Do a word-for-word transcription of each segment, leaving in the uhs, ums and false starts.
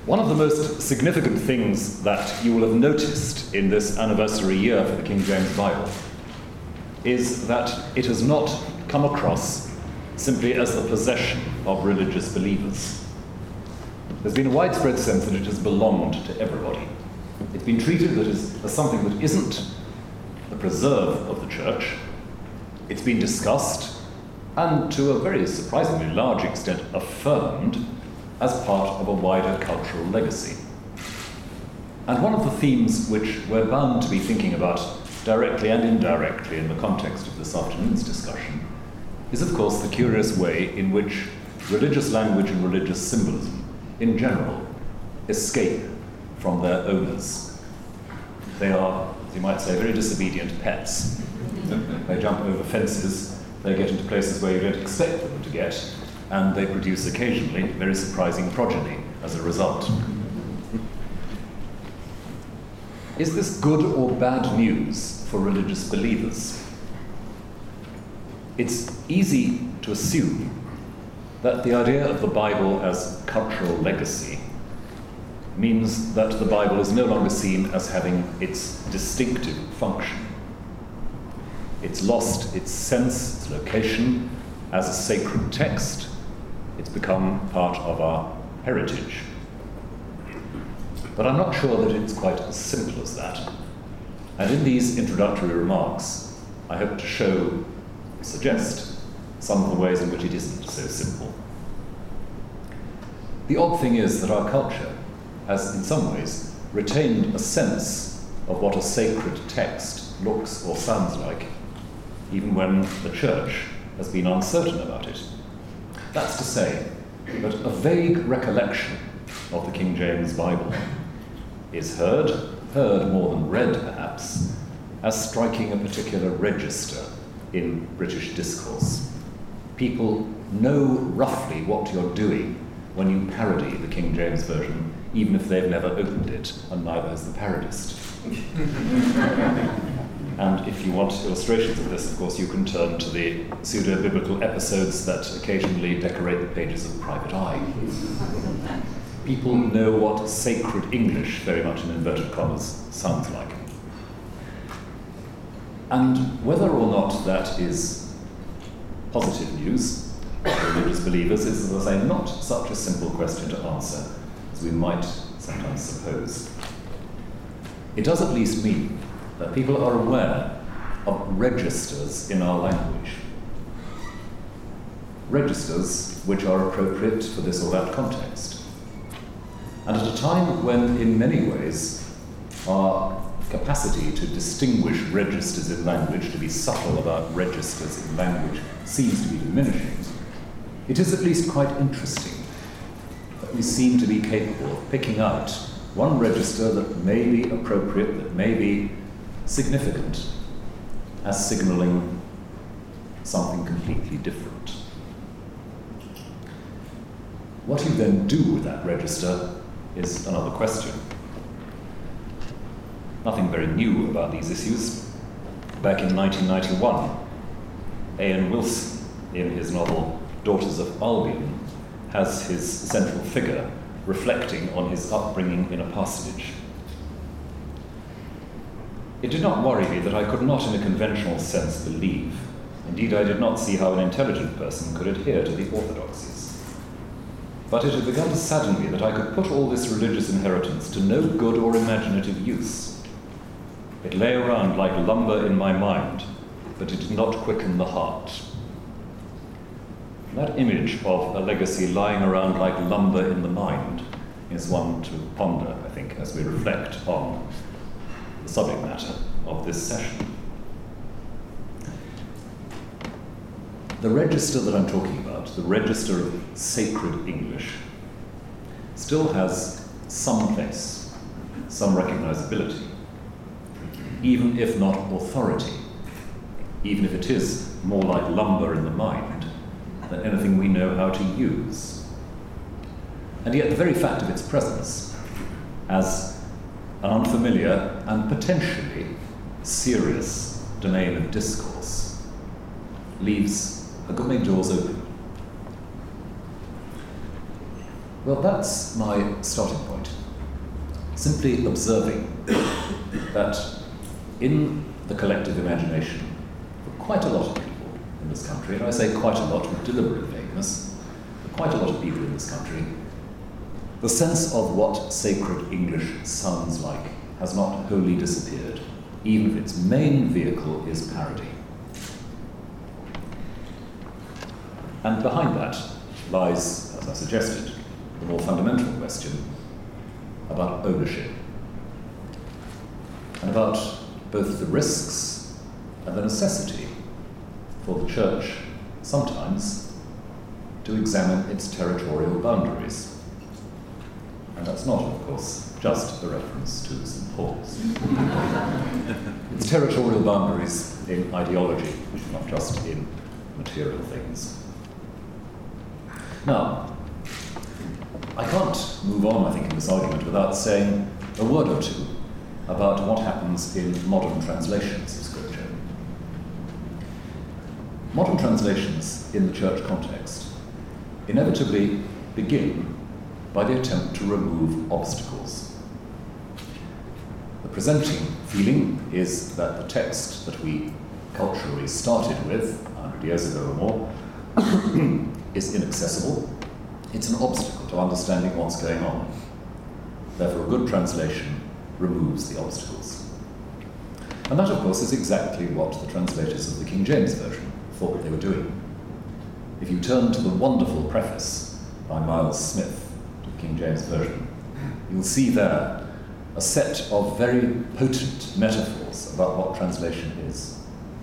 One of the most significant things that you will have noticed in this anniversary year for the King James Bible is that it has not come across simply as the possession of religious believers. There's been a widespread sense that it has belonged to everybody. It's been treated that as, as something that isn't the preserve of the church. It's been discussed and, to a very surprisingly large extent, affirmed as part of a wider cultural legacy. And one of the themes which we're bound to be thinking about directly and indirectly in the context of this afternoon's discussion is, of course, the curious way in which religious language and religious symbolism, in general, escape from their owners. They are, as you might say, very disobedient pets. They jump over fences, they get into places where you don't expect them to get, and they produce occasionally very surprising progeny as a result. Is this good or bad news for religious believers? It's easy to assume that the idea of the Bible as cultural legacy means that the Bible is no longer seen as having its distinctive function. It's lost its sense, its location as a sacred text. It's become part of our heritage. But I'm not sure that it's quite as simple as that. And in these introductory remarks, I hope to show, suggest, some of the ways in which it isn't so simple. The odd thing is that our culture has, in some ways, retained a sense of what a sacred text looks or sounds like, even when the church has been uncertain about it. That's to say that a vague recollection of the King James Bible is heard, heard more than read perhaps, as striking a particular register in British discourse. People know roughly what you're doing when you parody the King James Version, even if they've never opened it, and neither has the parodist. And if you want illustrations of this, of course, you can turn to the pseudo-biblical episodes that occasionally decorate the pages of Private Eye. People know what sacred English, very much in inverted commas, sounds like. And whether or not that is positive news for religious believers is, as I say, not such a simple question to answer as we might sometimes suppose. It does at least mean that people are aware of registers in our language. Registers which are appropriate for this or that context. And at a time when, in many ways, our capacity to distinguish registers in language, to be subtle about registers in language, seems to be diminishing, it is at least quite interesting that we seem to be capable of picking out one register that may be appropriate, that may be significant, as signalling something completely different. What you then do with that register is another question. Nothing very new about these issues. Back in nineteen ninety-one, A N Wilson, in his novel Daughters of Albion, has his central figure reflecting on his upbringing in a parsonage. It did not worry me that I could not, in a conventional sense, believe. Indeed, I did not see how an intelligent person could adhere to the orthodoxies. But it had begun to sadden me that I could put all this religious inheritance to no good or imaginative use. It lay around like lumber in my mind, but it did not quicken the heart. That image of a legacy lying around like lumber in the mind is one to ponder, I think, as we reflect on the subject matter of this session. The register that I'm talking about, the register of sacred English, still has some place, some recognizability, even if not authority, even if it is more like lumber in the mind than anything we know how to use. And yet the very fact of its presence as an unfamiliar and potentially serious domain of discourse leaves a good many doors open. Well, that's my starting point. Simply observing that in the collective imagination, for quite a lot of people in this country, and I say quite a lot with deliberate vagueness, for quite a lot of people in this country, the sense of what sacred English sounds like has not wholly disappeared, even if its main vehicle is parody. And behind that lies, as I suggested, the more fundamental question about ownership, and about both the risks and the necessity for the Church sometimes to examine its territorial boundaries. And that's not, of course, just a reference to Saint Paul's. Its territorial boundaries in ideology, not just in material things. Now, I can't move on, I think, in this argument without saying a word or two about what happens in modern translations of Scripture. Modern translations in the church context inevitably begin by the attempt to remove obstacles. The presenting feeling is that the text that we culturally started with one hundred years ago or more is inaccessible. It's an obstacle to understanding what's going on. Therefore, a good translation removes the obstacles. And that, of course, is exactly what the translators of the King James Version thought they were doing. If you turn to the wonderful preface by Miles Smith to the King James Version, you'll see there a set of very potent metaphors about what translation is.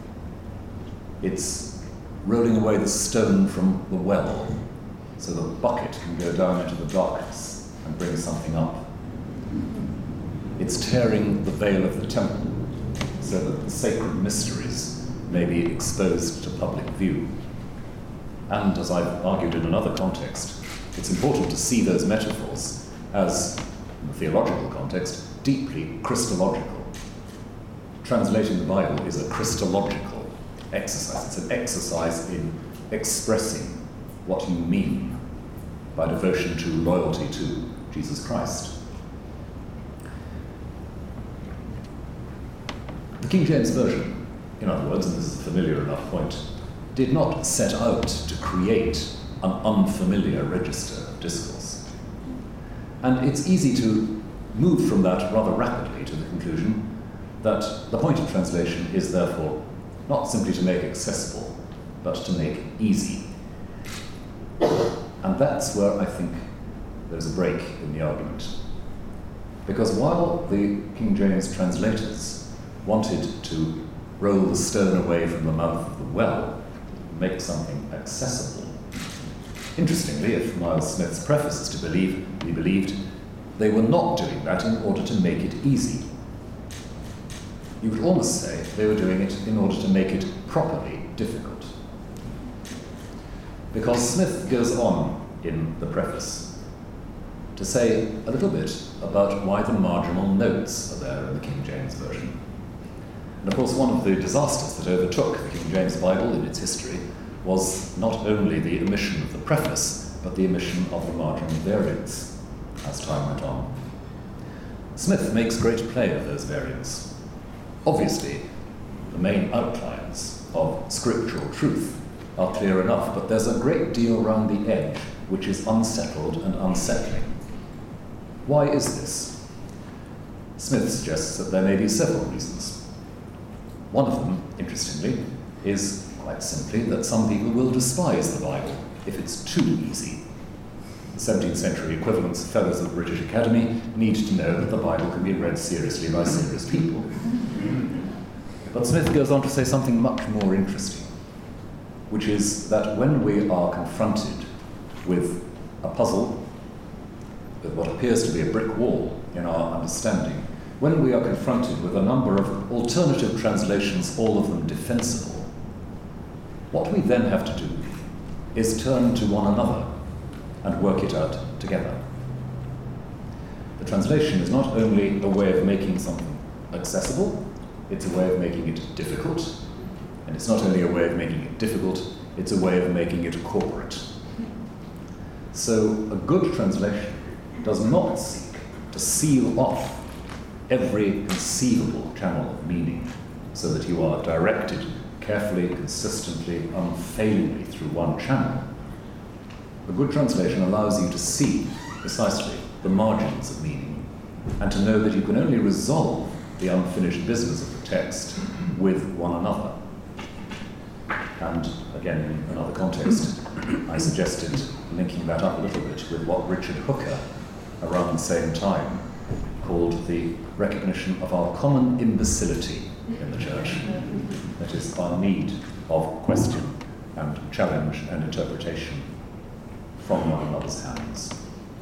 It's rolling away the stone from the well so the bucket can go down into the darkness and bring something up. It's tearing the veil of the temple so that the sacred mysteries may be exposed to public view. And as I've argued in another context, it's important to see those metaphors as, in the theological context, deeply Christological. Translating the Bible is a Christological exercise. It's an exercise in expressing what you mean by devotion to, loyalty to Jesus Christ. The King James Version, in other words, and this is a familiar enough point, did not set out to create an unfamiliar register of discourse. And it's easy to move from that rather rapidly to the conclusion that the point of translation is therefore not simply to make accessible, but to make easy. And that's where I think there's a break in the argument. Because while the King James translators wanted to roll the stone away from the mouth of the well, make something accessible, interestingly, if Miles Smith's preface is to believe, be believed, they were not doing that in order to make it easy. You could almost say they were doing it in order to make it properly difficult. Because Smith goes on in the preface to say a little bit about why the marginal notes are there in the King James Version. And of course, one of the disasters that overtook the King James Bible in its history was not only the omission of the preface, but the omission of the marginal variants as time went on. Smith makes great play of those variants. Obviously, the main outlines of scriptural truth are clear enough, but there's a great deal around the edge which is unsettled and unsettling. Why is this? Smith suggests that there may be several reasons. One of them, interestingly, is quite simply that some people will despise the Bible if it's too easy. The seventeenth century equivalents of fellows of the British Academy need to know that the Bible can be read seriously by serious people. But Smith goes on to say something much more interesting, which is that when we are confronted with a puzzle, with what appears to be a brick wall in our understanding, when we are confronted with a number of alternative translations, all of them defensible, what we then have to do is turn to one another and work it out together. The translation is not only a way of making something accessible, it's a way of making it difficult, and it's not only a way of making it difficult, it's a way of making it corporate. So a good translation does not seek to seal off every conceivable channel of meaning so that you are directed carefully, consistently, unfailingly through one channel. A good translation allows you to see precisely the margins of meaning and to know that you can only resolve the unfinished business of the text with one another. And again, in another context, I suggested linking that up a little bit with what Richard Hooker, around the same time, called the recognition of our common imbecility in the church. That is, our need of question and challenge and interpretation from one another's hands.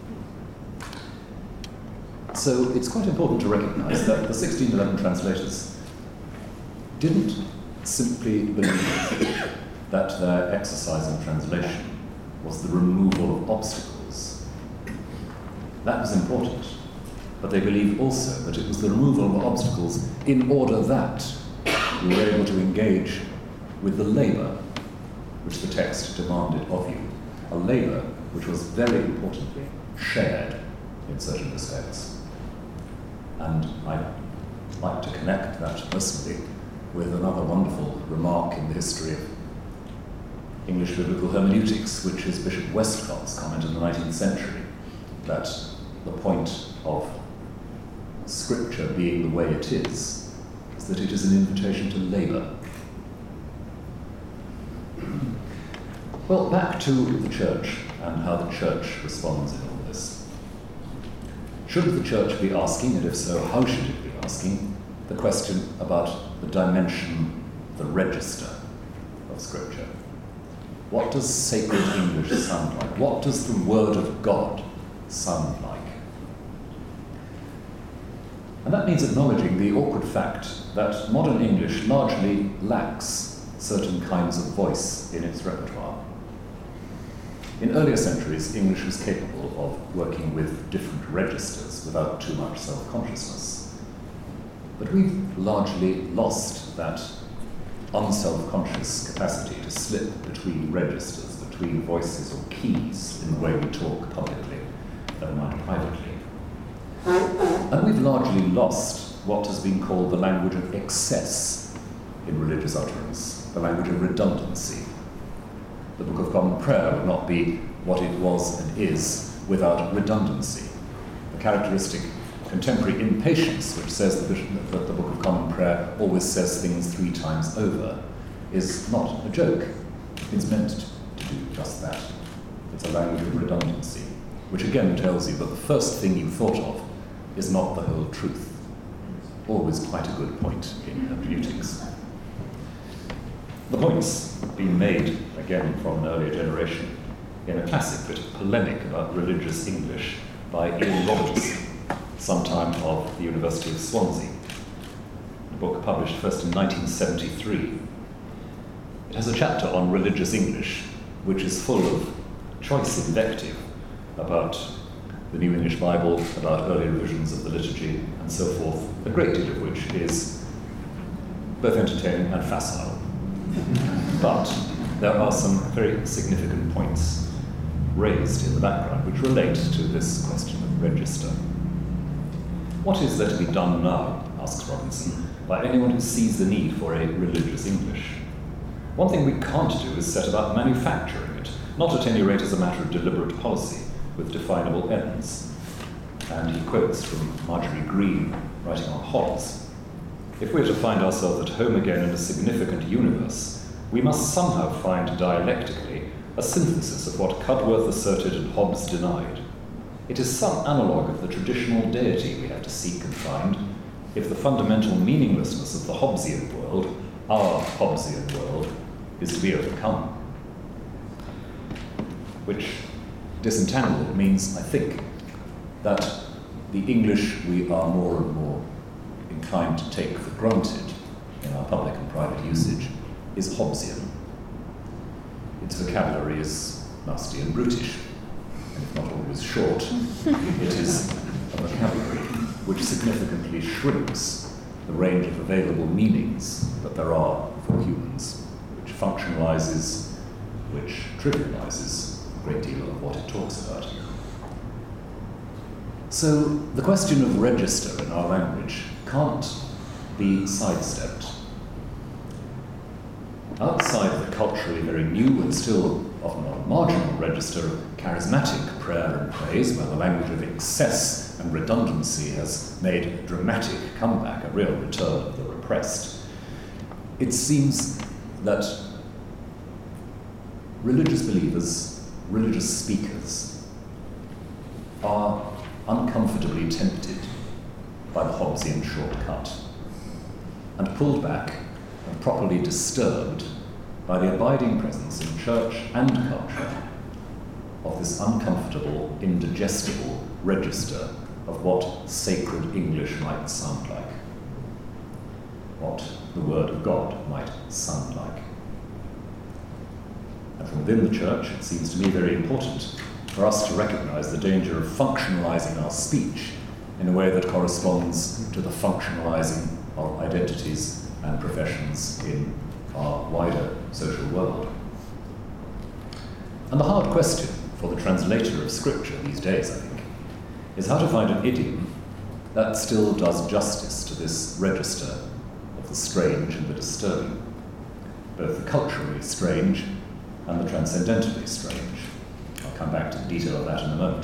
So it's quite important to recognize that the sixteen eleven translators didn't simply believe that their exercise in translation was the removal of obstacles. That was important, but they believed also that it was the removal of obstacles in order that you were able to engage with the labour which the text demanded of you, a labour which was very importantly shared in certain respects. And I'd like to connect that personally with another wonderful remark in the history of English biblical hermeneutics, which is Bishop Westcott's comment in the nineteenth century, that the point of Scripture being the way it is, is that it is an invitation to labour. Well, back to the church and how the church responds in all this. Should the church be asking, and if so, how should it be asking, the question about the dimension, the register of Scripture? What does sacred English sound like? What does the Word of God sound like? And that means acknowledging the awkward fact that modern English largely lacks certain kinds of voice in its repertoire. In earlier centuries, English was capable of working with different registers without too much self-consciousness. But we've largely lost that unself-conscious capacity to slip between registers, between voices or keys in the way we talk publicly, never mind privately. And we've largely lost what has been called the language of excess in religious utterance, the language of redundancy. The Book of Common Prayer would not be what it was and is without redundancy. The characteristic contemporary impatience, which says that the Book of Common Prayer always says things three times over, is not a joke. It's meant to do just that. It's a language of redundancy, which again tells you that the first thing you thought of is not the whole truth. Always quite a good point in hermeneutics. The point's been made, again from an earlier generation, in a classic bit of polemic about religious English by Ian Robertson, sometime of the University of Swansea, a book published first in nineteen seventy-three. It has a chapter on religious English, which is full of choice invective about the New English Bible, about early revisions of the liturgy, and so forth, a great deal of which is both entertaining and facile. But there are some very significant points raised in the background which relate to this question of register. What is there to be done now, asks Robinson, by anyone who sees the need for a religious English? One thing we can't do is set about manufacturing it, not at any rate as a matter of deliberate policy, with definable ends. And he quotes from Marjorie Green, writing on Hobbes. If we're to find ourselves at home again in a significant universe, we must somehow find dialectically a synthesis of what Cudworth asserted and Hobbes denied. It is some analogue of the traditional deity we have to seek and find, if the fundamental meaninglessness of the Hobbesian world, our Hobbesian world, is to be overcome. Which, disentangled, means, I think, that the English we are more and more inclined to take for granted in our public and private usage is Hobbesian. Its vocabulary is nasty and brutish, and if not always short, it is a vocabulary which significantly shrinks the range of available meanings that there are for humans, which functionalizes, which trivializes a great deal of what it talks about. So the question of register in our language can't be sidestepped. Outside of the culturally very new and still often on a marginal register of charismatic prayer and praise, where the language of excess and redundancy has made a dramatic comeback, a real return of the repressed, it seems that religious believers, religious speakers, are uncomfortably tempted by the Hobbesian shortcut and pulled back and properly disturbed by the abiding presence in church and culture of this uncomfortable, indigestible register of what sacred English might sound like, what the Word of God might sound like. And from within the church, it seems to me very important for us to recognize the danger of functionalizing our speech in a way that corresponds to the functionalizing of identities and professions in our wider social world. And the hard question for the translator of Scripture these days, I think, is how to find an idiom that still does justice to this register of the strange and the disturbing, both the culturally strange and the transcendentally strange. I'll come back to the detail of that in a moment.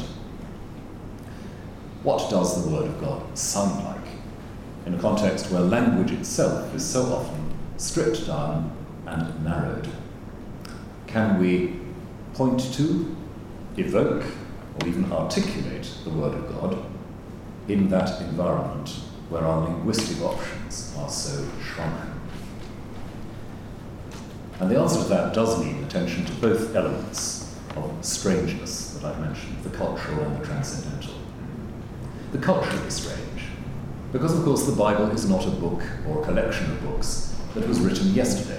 What does the Word of God sound like in a context where language itself is so often stripped down and narrowed? Can we point to, evoke, or even articulate the Word of God in that environment where our linguistic options are so shrunken? And the answer to that does need attention to both elements of strangeness that I've mentioned, the cultural and the transcendental. The culturally strange, because of course the Bible is not a book or a collection of books that was written yesterday.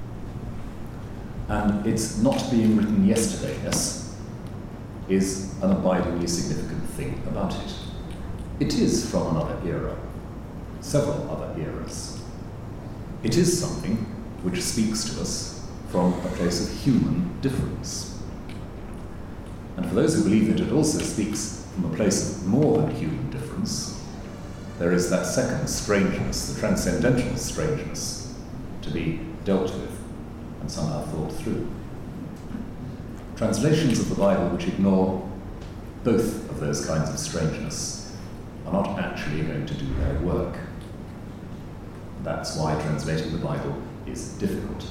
And its not being written yesterday-ness is an abidingly significant thing about it. It is from another era, several other eras. It is something which speaks to us from a place of human difference. And for those who believe that it also speaks from a place of more than human difference, there is that second strangeness, the transcendental strangeness, to be dealt with and somehow thought through. Translations of the Bible which ignore both of those kinds of strangeness are not actually going to do their work. That's why translating the Bible is difficult.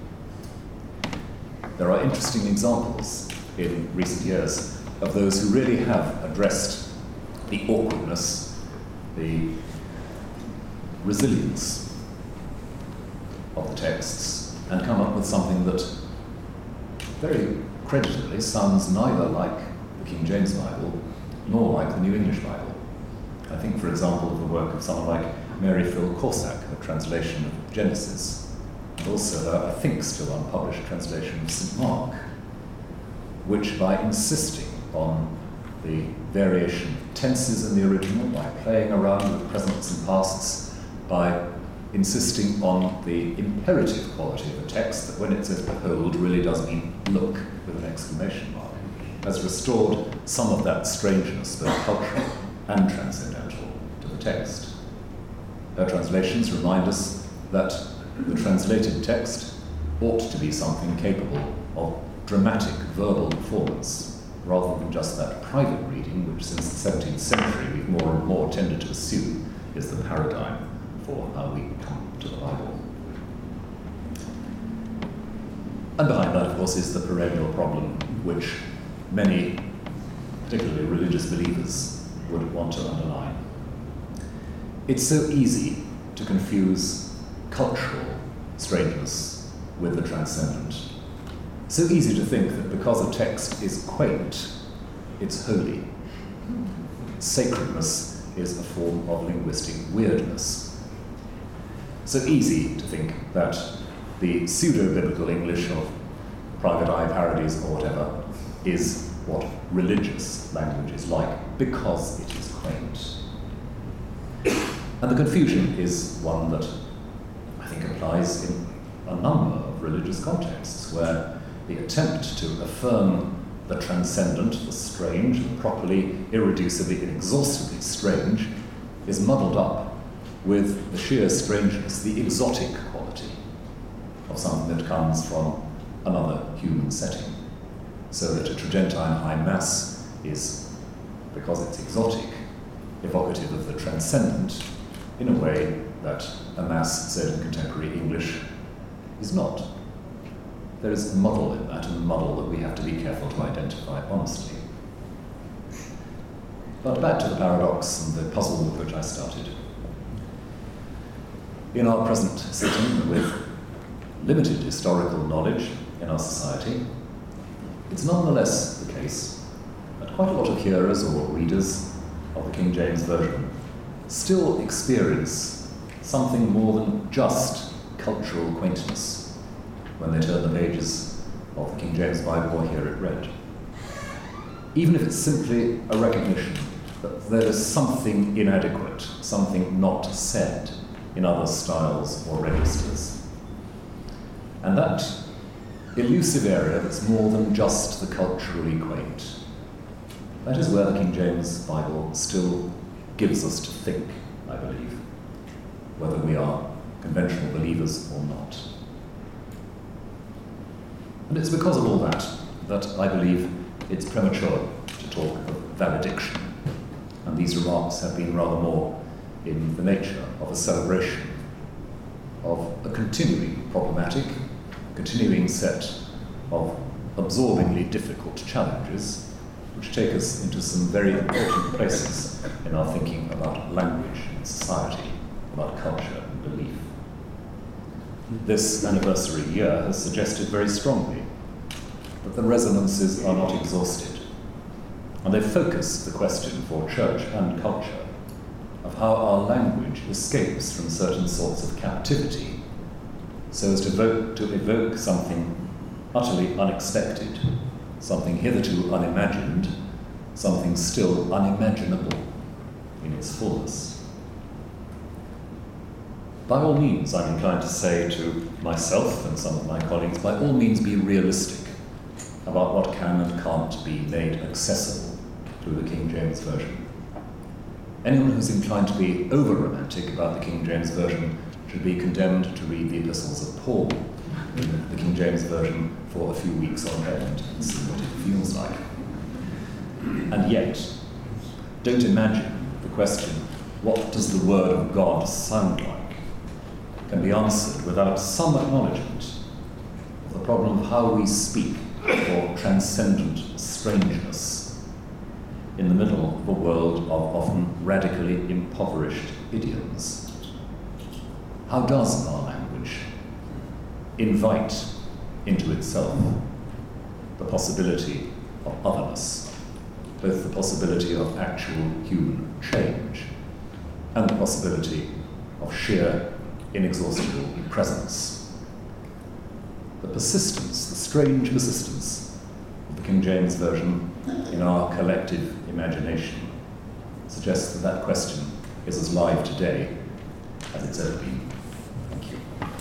There are interesting examples in recent years of those who really have addressed the awkwardness, the resilience of the texts, and come up with something that very creditably sounds neither like the King James Bible nor like the New English Bible. I think, for example, of the work of someone like Mary Phil Corsack, a translation of Genesis, and also her, I think, still unpublished translation of Saint Mark, which, by insisting on the variation of tenses in the original, by playing around with presents and pasts, by insisting on the imperative quality of the text, that when it says behold really does mean look with an exclamation mark, has restored some of that strangeness, both cultural and transcendental, to the text. Her translations remind us that the translated text ought to be something capable of dramatic verbal performance, rather than just that private reading, which since the seventeenth century we've more and more tended to assume is the paradigm for how we come to the Bible. And behind that, of course, is the perennial problem which many, particularly religious believers, would want to underline. It's so easy to confuse cultural strangeness with the transcendent. So easy to think that because a text is quaint, it's holy. Sacredness is a form of linguistic weirdness. So easy to think that the pseudo-biblical English of private eye parodies or whatever is what religious language is like, because it is quaint. And the confusion is one that I think applies in a number of religious contexts, where the attempt to affirm the transcendent, the strange, the properly, irreducibly, inexhaustibly strange, is muddled up with the sheer strangeness, the exotic quality of something that comes from another human setting. So that a Tridentine High Mass is, because it's exotic, evocative of the transcendent in a way that a Mass said in contemporary English is not. There is a muddle in that, and a muddle that we have to be careful to identify honestly. But back to the paradox and the puzzle with which I started. In our present setting, with limited historical knowledge in our society, it's nonetheless the case that quite a lot of hearers or readers of the King James Version still experience something more than just cultural quaintness when they turn the pages of the King James Bible or hear it read. Even if it's simply a recognition that there is something inadequate, something not said in other styles or registers. And that elusive area that's more than just the culturally quaint, that is where the King James Bible still gives us to think, I believe, whether we are conventional believers or not. And it's because of all that that I believe it's premature to talk of valediction. And these remarks have been rather more in the nature of a celebration of a continuing problematic, continuing set of absorbingly difficult challenges which take us into some very important places in our thinking about language and society, about culture and belief. This anniversary year has suggested very strongly that the resonances are not exhausted, and they focus the question for church and culture of how our language escapes from certain sorts of captivity so as to evoke, to evoke something utterly unexpected, something hitherto unimagined, something still unimaginable in its fullness. By all means, I'm inclined to say to myself and some of my colleagues, by all means be realistic about what can and can't be made accessible through the King James Version. Anyone who's inclined to be over-romantic about the King James Version should be condemned to read the epistles of Paul in the King James Version for a few weeks on end and see what it feels like. And yet, don't imagine the question, what does the Word of God sound like, can be answered without some acknowledgement of the problem of how we speak for transcendent strangeness in the middle of a world of often radically impoverished idioms. How does our language invite into itself the possibility of otherness, both the possibility of actual human change and the possibility of sheer, inexhaustible presence? The persistence, the strange persistence of the King James Version in our collective imagination suggests that that question is as live today as it's ever been. Thank you.